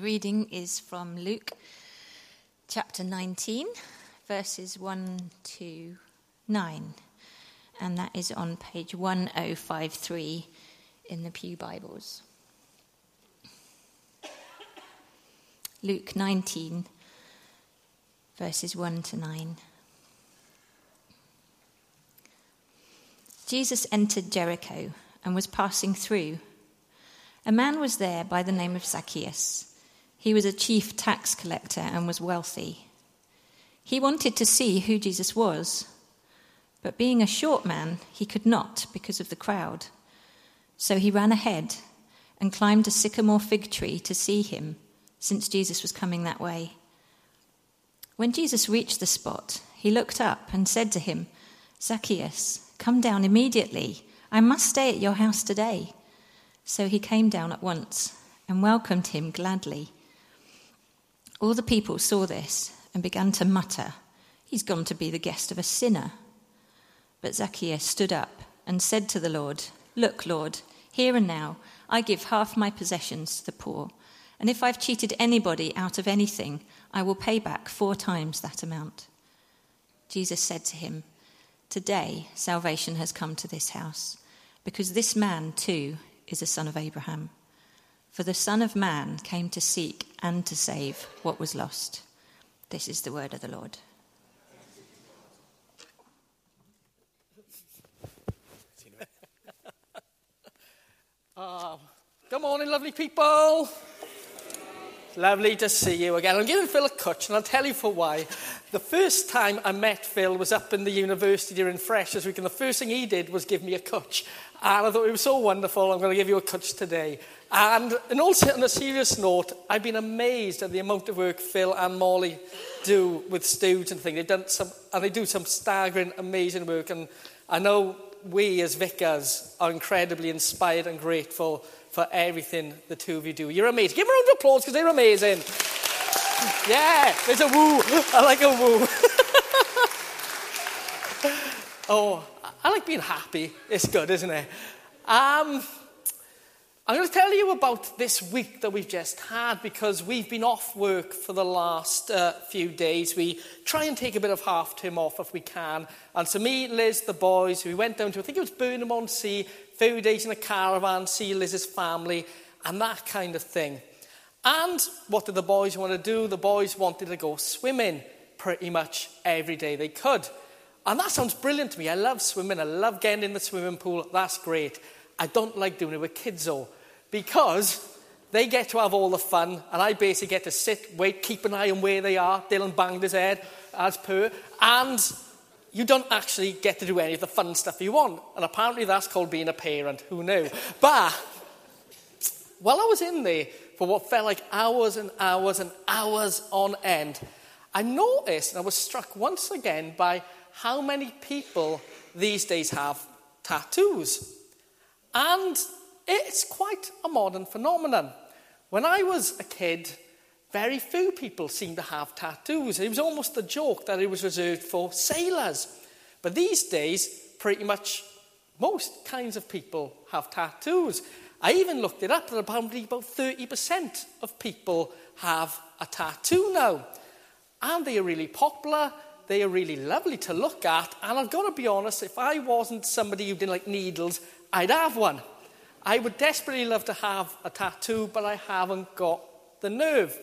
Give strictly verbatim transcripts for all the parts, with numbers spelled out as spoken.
reading is from Luke chapter nineteen, verses one to nine, and that is on page one oh five three in the Pew Bibles. Luke nineteen, verses one to nine. Jesus entered Jericho and was passing through. A man was there by the name of Zacchaeus. He was a chief tax collector and was wealthy. He wanted to see who Jesus was, but being a short man, he could not because of the crowd. So he ran ahead and climbed a sycamore fig tree to see him, since Jesus was coming that way. When Jesus reached the spot, he looked up and said to him, "Zacchaeus, come down immediately. I must stay at your house today." So he came down at once and welcomed him gladly. All the people saw this and began to mutter, "He's gone to be the guest of a sinner." But Zacchaeus stood up and said to the Lord, "Look, Lord, here and now I give half my possessions to the poor, and if I've cheated anybody out of anything, I will pay back four times that amount." Jesus said to him, "Today salvation has come to this house, because this man too is a son of Abraham. For the Son of Man came to seek and to save what was lost." This is the word of the Lord. Oh, good morning, lovely people. It's lovely to see you again. I'm giving Phil a cutch, and I'll tell you for why. The first time I met Phil was up in the university during Freshers Week, and the first thing he did was give me a cutch. And I thought it was so wonderful, I'm going to give you a cutch today. And, and also, on a serious note, I've been amazed at the amount of work Phil and Molly do with students and things. They've done some, and they do some staggering, amazing work. And I know we as vicars are incredibly inspired and grateful for everything the two of you do. You're amazing. Give them a round of applause because they're amazing. Yeah, there's a woo. I like a woo. Oh, I like being happy. It's good, isn't it? Um, I'm going to tell you about this week that we've just had because we've been off work for the last uh, few days. We try and take a bit of half-term off if we can. And so me, Liz, the boys, we went down to, I think it was Burnham-on-Sea, a few days in a caravan, see Liz's family, and that kind of thing. And what did the boys want to do? The boys wanted to go swimming pretty much every day they could. And that sounds brilliant to me. I love swimming. I love getting in the swimming pool. That's great. I don't like doing it with kids, though, because they get to have all the fun, and I basically get to sit, wait, keep an eye on where they are. Dylan banged his head, as per. And you don't actually get to do any of the fun stuff you want. And apparently that's called being a parent. Who knew? But while I was in there for what felt like hours and hours and hours on end, I noticed, and I was struck once again by how many people these days have tattoos. And it's quite a modern phenomenon. When I was a kid, very few people seemed to have tattoos. It was almost a joke that it was reserved for sailors. But these days, pretty much most kinds of people have tattoos. I even looked it up, that apparently about thirty percent of people have a tattoo now. And they are really popular. They are really lovely to look at. And I've got to be honest, if I wasn't somebody who didn't like needles, I'd have one. I would desperately love to have a tattoo, but I haven't got the nerve.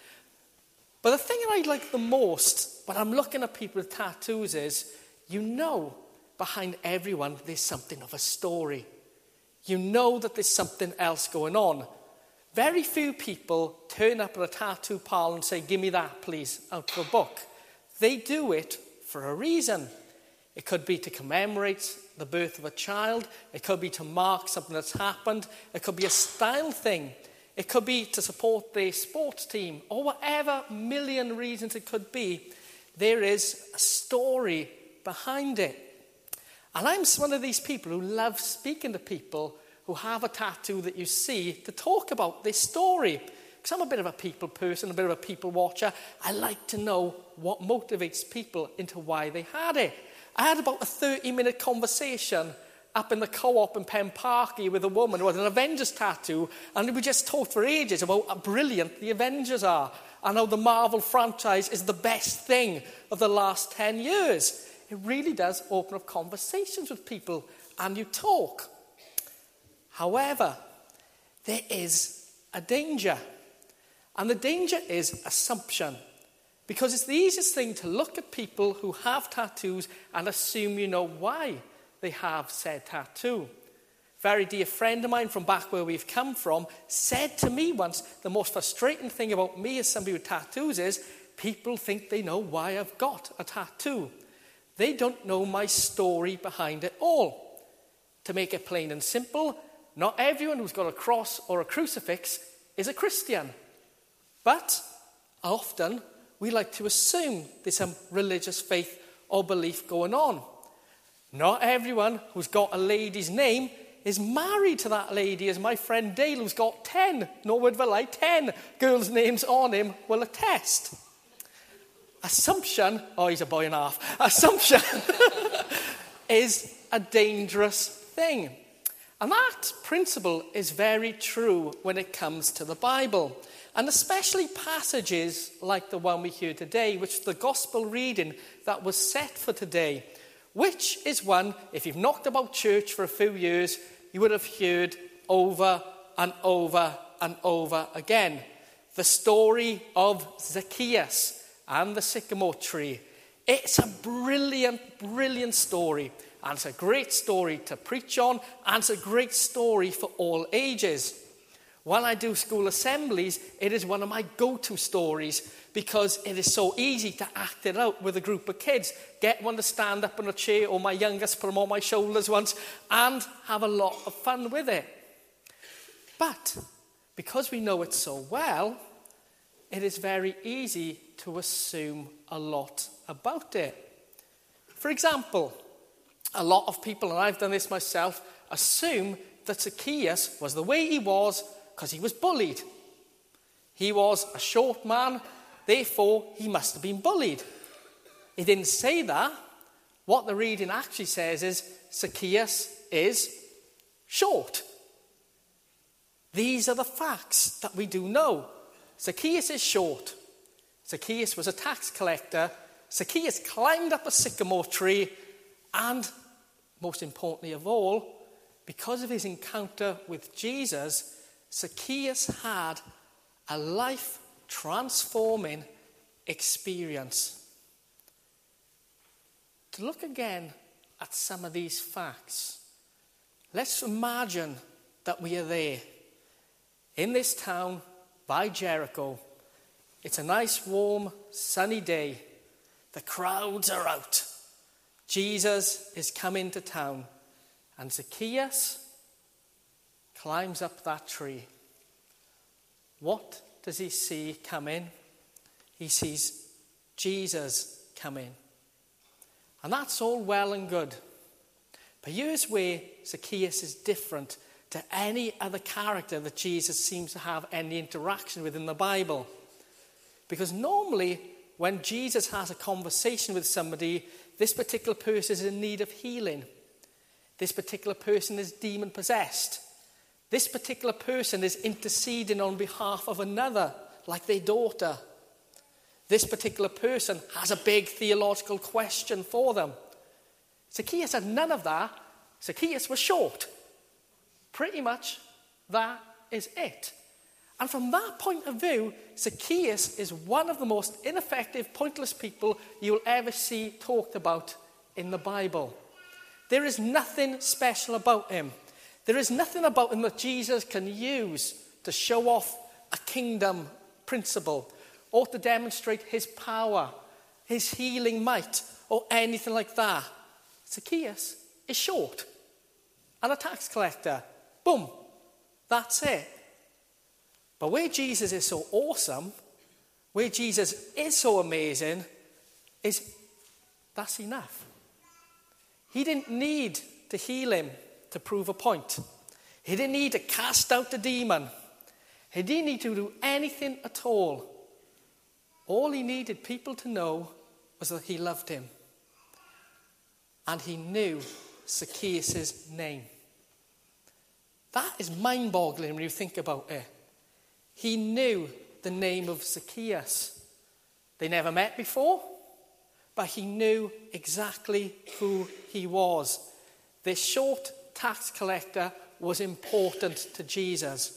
But the thing that I like the most when I'm looking at people with tattoos is, you know, behind everyone there's something of a story. You know that there's something else going on. Very few people turn up at a tattoo parlor and say, "Give me that, please," out of a book. They do it for a reason. It could be to commemorate the birth of a child. It could be to mark something that's happened. It could be a style thing. It could be to support their sports team, or whatever million reasons it could be. There is a story behind it. And I'm one of these people who love speaking to people who have a tattoo that you see to talk about this story. Because I'm a bit of a people person, a bit of a people watcher. I like to know what motivates people into why they had it. I had about a thirty-minute conversation up in the co-op in Penparky with a woman who had an Avengers tattoo, and we just talked for ages about how brilliant the Avengers are and how the Marvel franchise is the best thing of the last ten years. It really does open up conversations with people, and you talk. However, there is a danger. And the danger is assumption. Because it's the easiest thing to look at people who have tattoos and assume you know why they have said tattoo. A very dear friend of mine from back where we've come from said to me once, the most frustrating thing about me as somebody with tattoos is people think they know why I've got a tattoo. They don't know my story behind it all. To make it plain and simple, not everyone who's got a cross or a crucifix is a Christian. But often we like to assume there's some religious faith or belief going on. Not everyone who's got a lady's name is married to that lady, as my friend Dale, who's got ten, no word of a lie, ten girls' names on him, will attest. Assumption, oh, he's a boy and a half. Assumption is a dangerous thing. And that principle is very true when it comes to the Bible. And especially passages like the one we hear today, which is the gospel reading that was set for today, which is one, if you've knocked about church for a few years, you would have heard over and over and over again. The story of Zacchaeus and the sycamore tree. It's a brilliant, brilliant story. And it's a great story to preach on, and it's a great story for all ages. When I do school assemblies, it is one of my go-to stories because it is so easy to act it out with a group of kids. Get one to stand up on a chair, or my youngest put them on my shoulders once, and have a lot of fun with it. But because we know it so well, it is very easy to assume a lot about it. For example, a lot of people, and I've done this myself, assume that Zacchaeus was the way he was because he was bullied. He was a short man, therefore he must have been bullied. It didn't say that. What the reading actually says is Zacchaeus is short. These are the facts that we do know. Zacchaeus is short. Zacchaeus was a tax collector. Zacchaeus climbed up a sycamore tree, and most importantly of all, because of his encounter with Jesus, Zacchaeus had a life-transforming experience. To look again at some of these facts, let's imagine that we are there in this town by Jericho. It's a nice, warm, sunny day. The crowds are out. Jesus is coming to town, and Zacchaeus climbs up that tree. What does he see coming? He sees Jesus coming. And that's all well and good. But here's where Zacchaeus is different to any other character that Jesus seems to have any interaction with in the Bible. Because normally, when Jesus has a conversation with somebody, this particular person is in need of healing. This particular person is demon-possessed. This particular person is interceding on behalf of another, like their daughter. This particular person has a big theological question for them. Zacchaeus had none of that. Zacchaeus was short. Pretty much that is it. And from that point of view, Zacchaeus is one of the most ineffective, pointless people you'll ever see talked about in the Bible. There is nothing special about him. There is nothing about him that Jesus can use to show off a kingdom principle or to demonstrate his power, his healing might, or anything like that. Zacchaeus is short and a tax collector. Boom. That's it. But where Jesus is so awesome, where Jesus is so amazing, is that's enough. He didn't need to heal him to prove a point. He didn't need to cast out the demon. He didn't need to do anything at all. All he needed people to know was that he loved him. And he knew Zacchaeus' name. That is mind-boggling when you think about it. He knew the name of Zacchaeus. They never met before, but he knew exactly who he was. This short tax collector was important to Jesus.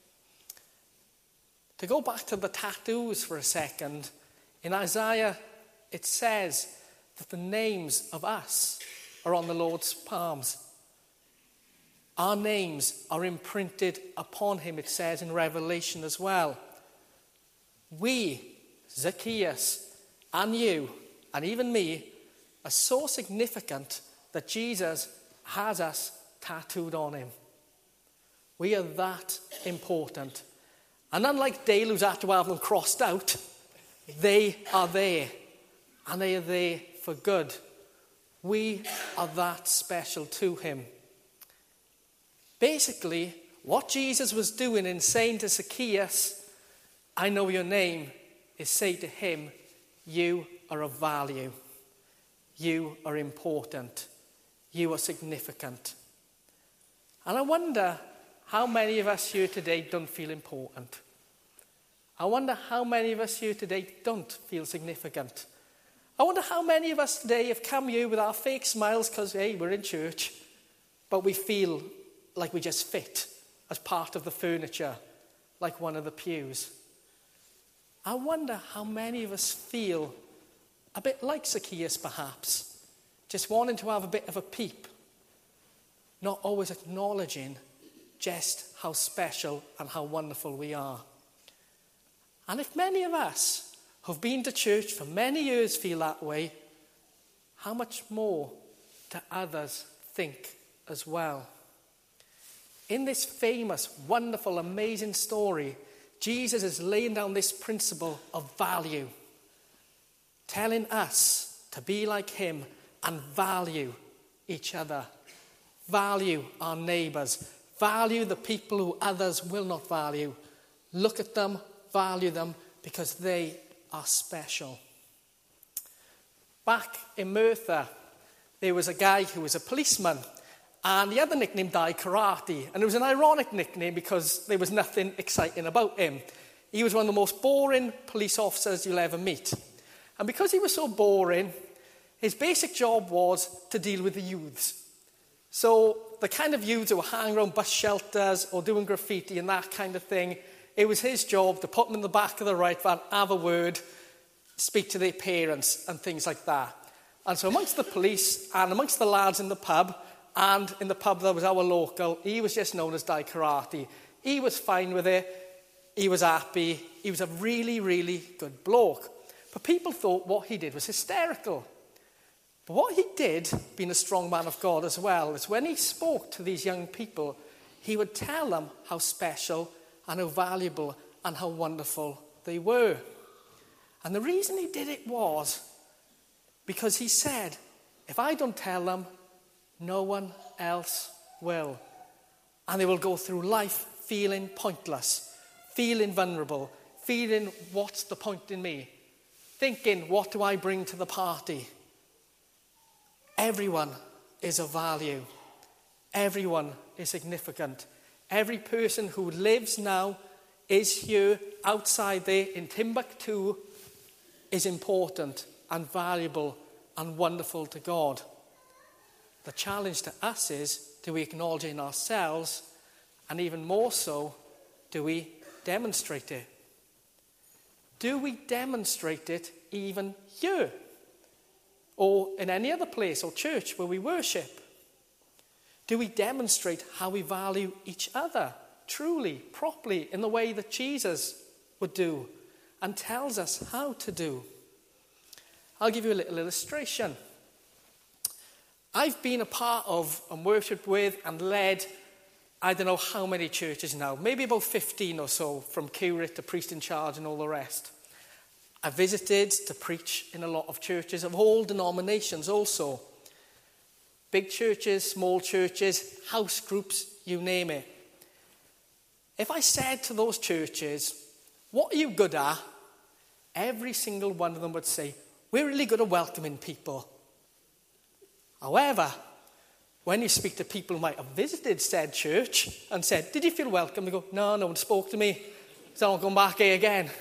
To go back to the tattoos for a second, in Isaiah it says that the names of us are on the Lord's palms. Our names are imprinted upon him, it says in Revelation as well. We, Zacchaeus, and you, and even me, are so significant that Jesus has us tattooed on him. We are that important. And unlike Dale, who's had to have them crossed out, they are there. And they are there for good. We are that special to him. Basically, what Jesus was doing in saying to Zacchaeus, I know your name, is say to him, you are of value. You are important. You are significant. And I wonder how many of us here today don't feel important. I wonder how many of us here today don't feel significant. I wonder how many of us today have come here with our fake smiles because, hey, we're in church, but we feel like we just fit as part of the furniture, like one of the pews. I wonder how many of us feel a bit like Zacchaeus, perhaps, just wanting to have a bit of a peep, not always acknowledging just how special and how wonderful we are. And if many of us who've been to church for many years feel that way, how much more do others think as well? In this famous, wonderful, amazing story, Jesus is laying down this principle of value, telling us to be like him and value each other, value our neighbours, value the people who others will not value. Look at them, value them, because they are special. Back in Merthyr, there was a guy who was a policeman, and he had the nickname Dai Karate, and it was an ironic nickname because there was nothing exciting about him. He was one of the most boring police officers you'll ever meet. And because he was so boring, his basic job was to deal with the youths. So the kind of youths who were hanging around bus shelters or doing graffiti and that kind of thing, it was his job to put them in the back of the right van, have a word, speak to their parents and things like that. And so amongst the police and amongst the lads in the pub, and in the pub that was our local, he was just known as Dai Karate. He was fine with it. He was happy. He was a really, really good bloke. But people thought what he did was hysterical. But what he did, being a strong man of God as well, is when he spoke to these young people, he would tell them how special and how valuable and how wonderful they were. And the reason he did it was because he said, if I don't tell them, no one else will. And they will go through life feeling pointless, feeling vulnerable, feeling what's the point in me, thinking what do I bring to the party. Everyone is of value. Everyone is significant. Every person who lives now, is here, outside there in Timbuktu, is important and valuable and wonderful to God. The challenge to us is, do we acknowledge it in ourselves, and even more so, do we demonstrate it? Do we demonstrate it even here? Or in any other place or church where we worship? Do we demonstrate how we value each other truly, properly, in the way that Jesus would do and tells us how to do? I'll give you a little illustration. I've been a part of and worshipped with and led, I don't know how many churches now, maybe about fifteen or so, from curate to priest in charge and all the rest. I visited to preach in a lot of churches of all denominations also. Big churches, small churches, house groups, you name it. If I said to those churches, what are you good at? Every single one of them would say, we're really good at welcoming people. However, when you speak to people who might have visited said church and said, did you feel welcome? They go, no, no one spoke to me, so I'm going back here again.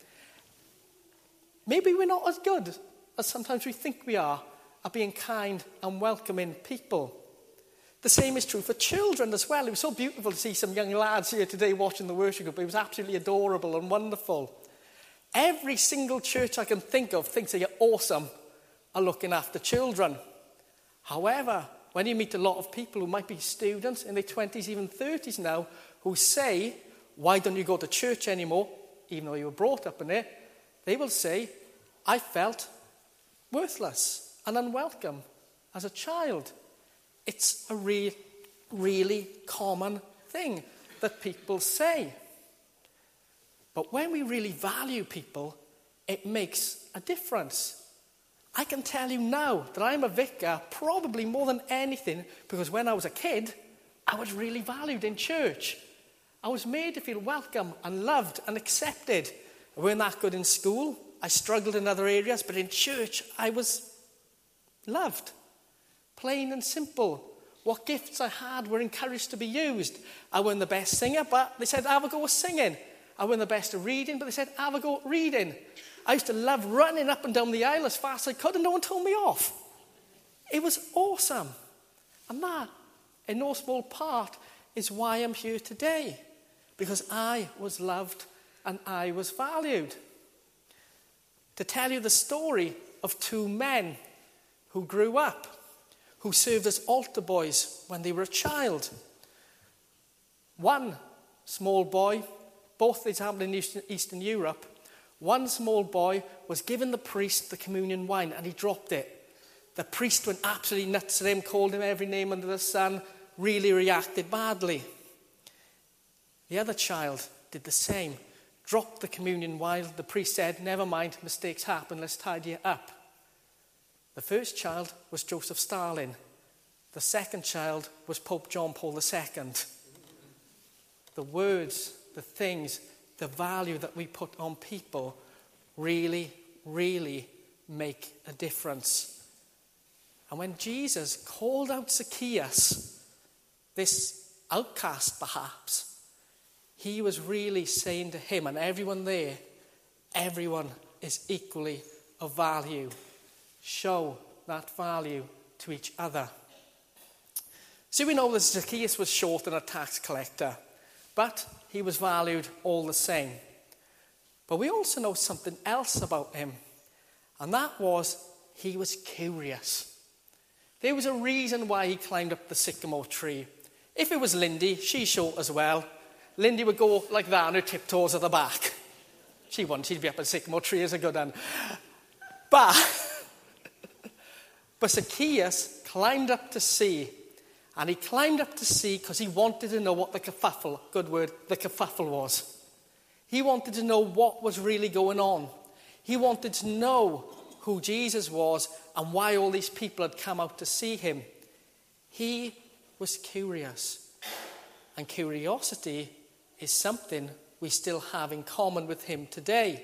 Maybe we're not as good as sometimes we think we are at being kind and welcoming people. The same is true for children as well. It was so beautiful to see some young lads here today watching the worship group. It was absolutely adorable and wonderful. Every single church I can think of thinks they're awesome at looking after children. However, when you meet a lot of people who might be students in their twenties, even thirties now, who say, why don't you go to church anymore, even though you were brought up in it, they will say, I felt worthless and unwelcome as a child. It's a re- really common thing that people say. But when we really value people, it makes a difference. I can tell you now that I'm a vicar probably more than anything because when I was a kid, I was really valued in church. I was made to feel welcome and loved and accepted. I weren't that good in school. I struggled in other areas, but in church, I was loved. Plain and simple. What gifts I had were encouraged to be used. I wasn't the best singer, but they said, have a go at singing. I wasn't the best at reading, but they said, have a go at reading. I used to love running up and down the aisle as fast as I could, and no one told me off. It was awesome. And that, in no small part, is why I'm here today. Because I was loved and I was valued. To tell you the story of two men who grew up, who served as altar boys when they were a child. One small boy, both these happened in Eastern, Eastern Europe, one small boy was given the priest the communion wine and he dropped it. The priest went absolutely nuts at him, called him every name under the sun, really reacted badly. The other child did the same, dropped the communion wine. The priest said, never mind, mistakes happen, let's tidy it up. The first child was Joseph Stalin. The second child was Pope John Paul the Second. The words, the things, the value that we put on people really, really make a difference. And when Jesus called out Zacchaeus, this outcast perhaps, he was really saying to him and everyone there, everyone is equally of value. Show that value to each other. So we know that Zacchaeus was short and a tax collector, but he was valued all the same. But we also know something else about him, and that was he was curious. There was a reason why he climbed up the sycamore tree. If it was Lindy, she's short as well. Lindy would go like that on her tiptoes at the back. She wouldn't, she'd be up a sycamore tree as a good one. But... But Zacchaeus climbed up to see, and he climbed up to see because he wanted to know what the kerfuffle, good word, the kerfuffle was. He wanted to know what was really going on. He wanted to know who Jesus was and why all these people had come out to see him. He was curious, and curiosity is something we still have in common with him today.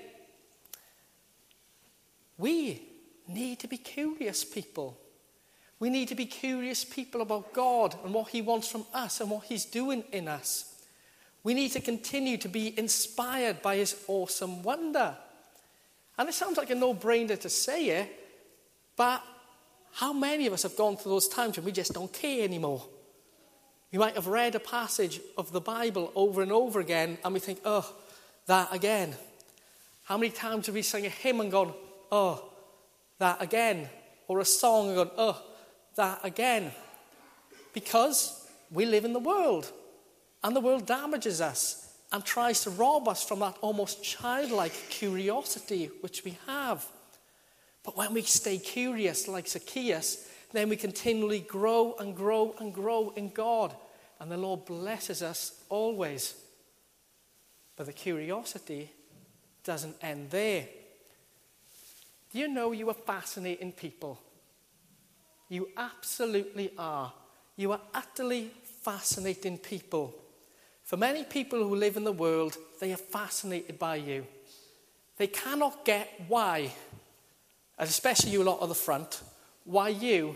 We need to be curious people. We need to be curious people about God and what he wants from us and what he's doing in us. We need to continue to be inspired by his awesome wonder. And it sounds like a no-brainer to say it, but how many of us have gone through those times when we just don't care anymore? We might have read a passage of the Bible over and over again and we think, oh, that again. How many times have we sung a hymn and gone, oh, that again, or a song and gone, oh, that again. Because we live in the world, and the world damages us and tries to rob us from that almost childlike curiosity which we have. But when we stay curious like Zacchaeus, then we continually grow and grow and grow in God, and the Lord blesses us always. But the curiosity doesn't end there. Do you know you are fascinating people? You absolutely are. You are utterly fascinating people. For many people who live in the world, they are fascinated by you. They cannot get why, and especially you lot at the front, why you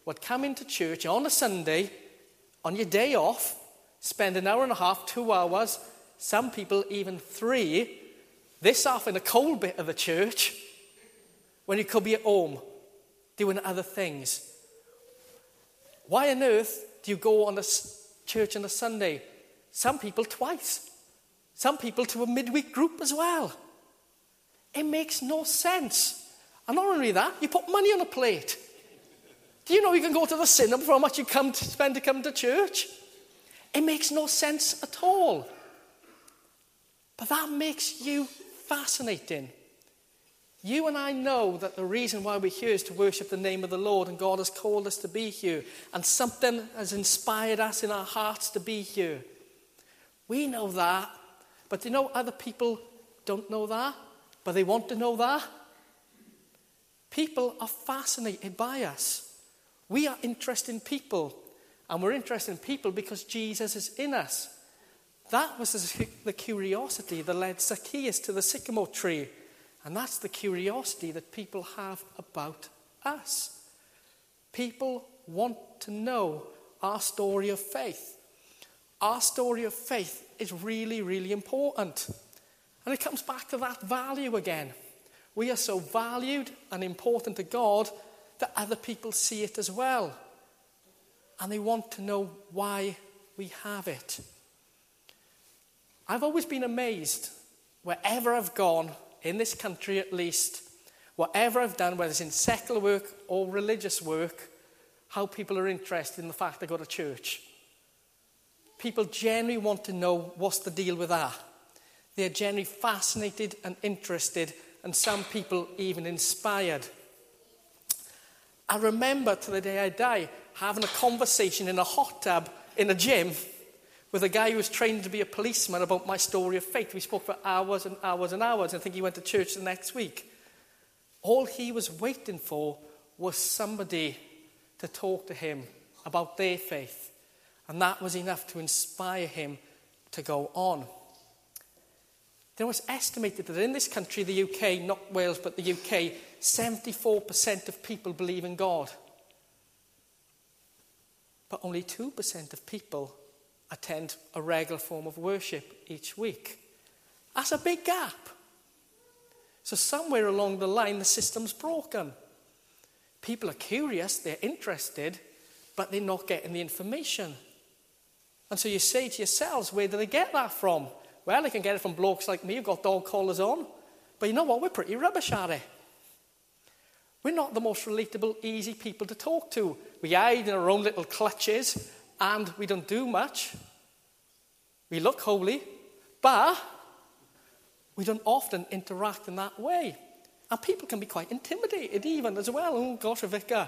would come into church on a Sunday, on your day off, spend an hour and a half, two hours, some people even three, this off in a cold bit of the church, when you could be at home doing other things. Why on earth do you go on a church on a Sunday? Some people twice. Some people to a midweek group as well. It makes no sense. And not only that, you put money on a plate. Do you know you can go to the cinema for how much you come to spend to come to church? It makes no sense at all. But that makes you fascinating. You and I know that the reason why we're here is to worship the name of the Lord, and God has called us to be here, and something has inspired us in our hearts to be here. We know that, but you know other people don't know that, but they want to know that. People are fascinated by us. We are interested in people, and we're interested in people because Jesus is in us. That was the curiosity that led Zacchaeus to the sycamore tree. And that's the curiosity that people have about us. People want to know our story of faith. Our story of faith is really, really important. And it comes back to that value again. We are so valued and important to God that other people see it as well. And they want to know why we have it. I've always been amazed wherever I've gone, in this country at least, whatever I've done, whether it's in secular work or religious work, how people are interested in the fact they go to church. People generally want to know what's the deal with that. They're generally fascinated and interested, and some people even inspired. I remember to the day I die having a conversation in a hot tub in a gym with a guy who was trained to be a policeman about my story of faith. We spoke for hours and hours and hours. I think he went to church the next week. All he was waiting for was somebody to talk to him about their faith. And that was enough to inspire him to go on. There was estimated that in this country, the U K, not Wales, but the U K, seventy-four percent of people believe in God. But only two percent of people attend a regular form of worship each week. That's a big gap. So somewhere along the line, the system's broken. People are curious, they're interested, but they're not getting the information. And so you say to yourselves, where do they get that from? Well, they can get it from blokes like me who've got dog collars on. But you know what? We're pretty rubbish at it. We're not the most relatable, easy people to talk to. We hide in our own little clutches, and we don't do much. We look holy, but we don't often interact in that way. And people can be quite intimidated even as well. Oh gosh, a vicar.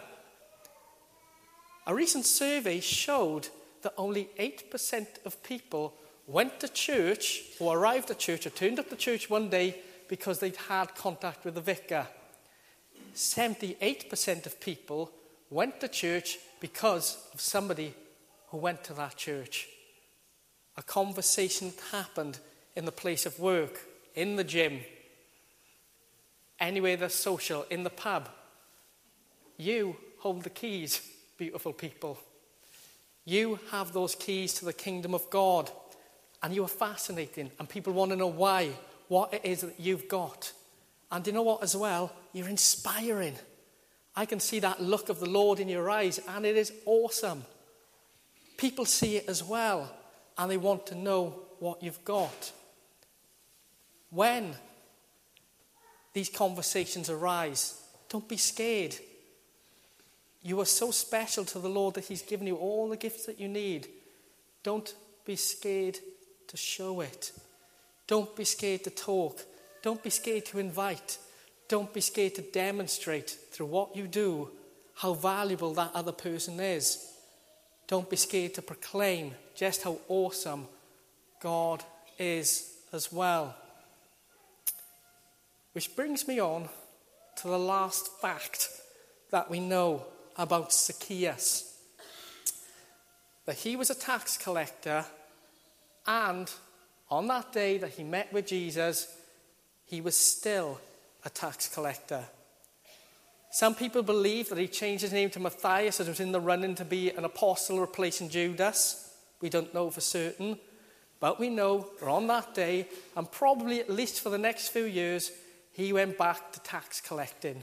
A recent survey showed that only eight percent of people went to church or arrived at church or turned up to church one day because they'd had contact with the vicar. seventy-eight percent of people went to church because of somebody who went to that church. A conversation happened in the place of work, in the gym, anywhere that's social, in the pub. You hold the keys, beautiful people. You have those keys to the kingdom of God, and you are fascinating, and people want to know why, what it is that you've got. And you know what as well? You're inspiring. I can see that look of the Lord in your eyes, and it is awesome. People see it as well, and they want to know what you've got. When these conversations arise, don't be scared. You are so special to the Lord that he's given you all the gifts that you need. Don't be scared to show it. Don't be scared to talk. Don't be scared to invite. Don't be scared to demonstrate through what you do how valuable that other person is. Don't be scared to proclaim just how awesome God is as well. Which brings me on to the last fact that we know about Zacchaeus. That he was a tax collector, and on that day that he met with Jesus, he was still a tax collector. Some people believe that he changed his name to Matthias as he was in the running to be an apostle replacing Judas. We don't know for certain. But we know that on that day, and probably at least for the next few years, he went back to tax collecting.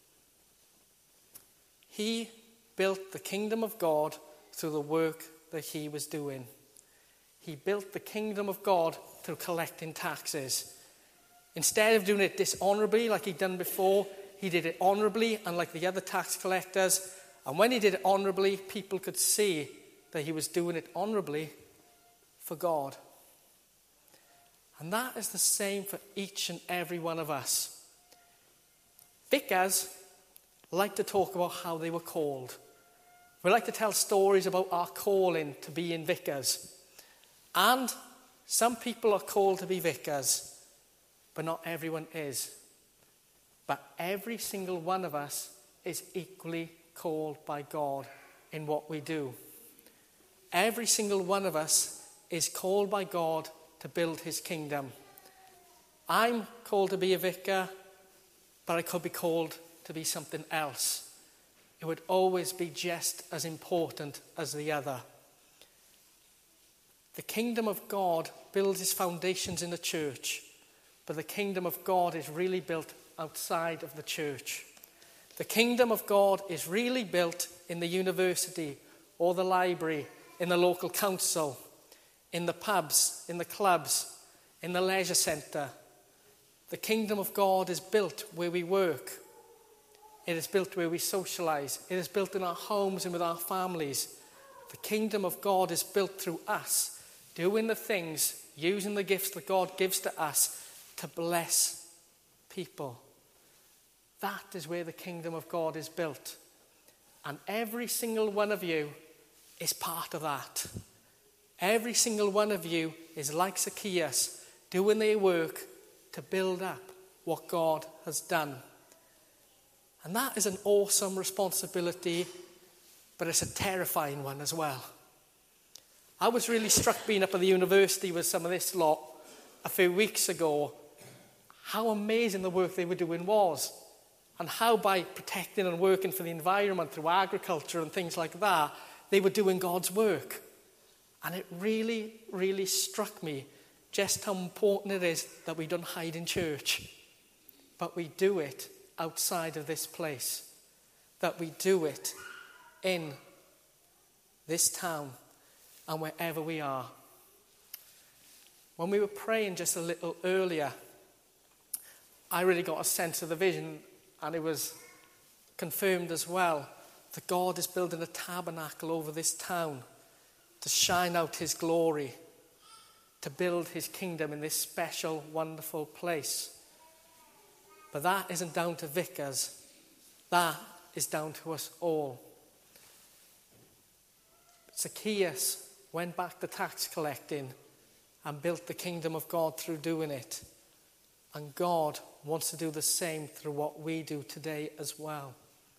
He built the kingdom of God through the work that he was doing. He built the kingdom of God through collecting taxes. Instead of doing it dishonorably like he'd done before, he did it honorably, unlike the other tax collectors. And when he did it honorably, people could see that he was doing it honorably for God. And that is the same for each and every one of us. Vicars like to talk about how they were called. We like to tell stories about our calling to be in vicars. And some people are called to be vicars, but not everyone is. But every single one of us is equally called by God in what we do. Every single one of us is called by God to build his kingdom. I'm called to be a vicar, but I could be called to be something else. It would always be just as important as the other. The kingdom of God builds its foundations in the church, but the kingdom of God is really built outside of the church. The kingdom of God is really built in the university or the library, in the local council, in the pubs, in the clubs, in the leisure centre. The kingdom of God is built where we work. It is built where we socialise. It is built in our homes and with our families. The kingdom of God is built through us, doing the things, using the gifts that God gives to us to bless people. That is where the kingdom of God is built. And every single one of you is part of that. Every single one of you is like Zacchaeus, doing their work to build up what God has done. And that is an awesome responsibility, but it's a terrifying one as well. I was really struck being up at the university with some of this lot a few weeks ago, how amazing the work they were doing was, and how by protecting and working for the environment through agriculture and things like that, they were doing God's work. And it really, really struck me just how important it is that we don't hide in church, but we do it outside of this place, that we do it in this town and wherever we are. When we were praying just a little earlier, I really got a sense of the vision, and it was confirmed as well, that God is building a tabernacle over this town to shine out his glory, to build his kingdom in this special, wonderful place. But that isn't down to vicars. That is down to us all. Zacchaeus went back to tax collecting and built the kingdom of God through doing it. And God wants to do the same through what we do today as well.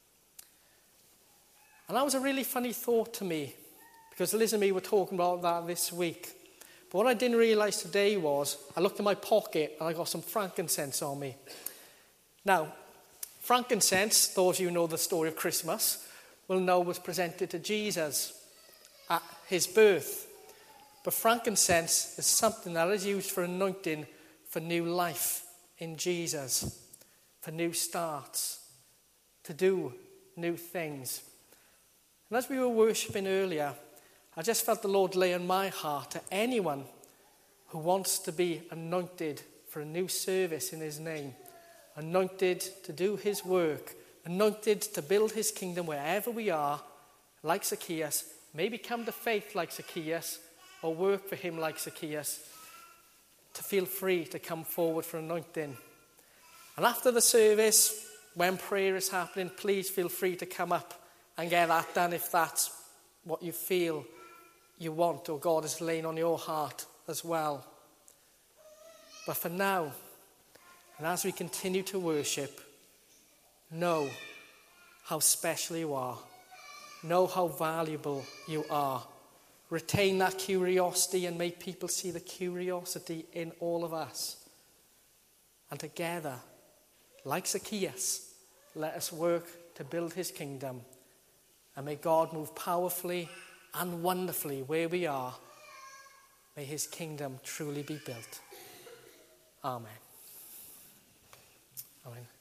And that was a really funny thought to me, because Liz and me were talking about that this week. But what I didn't realise today was, I looked in my pocket and I got some frankincense on me. Now, frankincense, those of you who know the story of Christmas, will know was presented to Jesus at his birth. But frankincense is something that is used for anointing for new life in Jesus, for new starts, to do new things. And as we were worshipping earlier, I just felt the Lord lay on my heart to anyone who wants to be anointed for a new service in his name, anointed to do his work, anointed to build his kingdom wherever we are, like Zacchaeus, maybe come to faith like Zacchaeus, or work for him like Zacchaeus, to feel free to come forward for anointing. And after the service, when prayer is happening, please feel free to come up and get that done if that's what you feel you want or God is laying on your heart as well. But for now, and as we continue to worship, know how special you are. Know how valuable you are. Retain that curiosity and make people see the curiosity in all of us. And together, like Zacchaeus, let us work to build his kingdom. And may God move powerfully and wonderfully where we are. May his kingdom truly be built. Amen. Amen.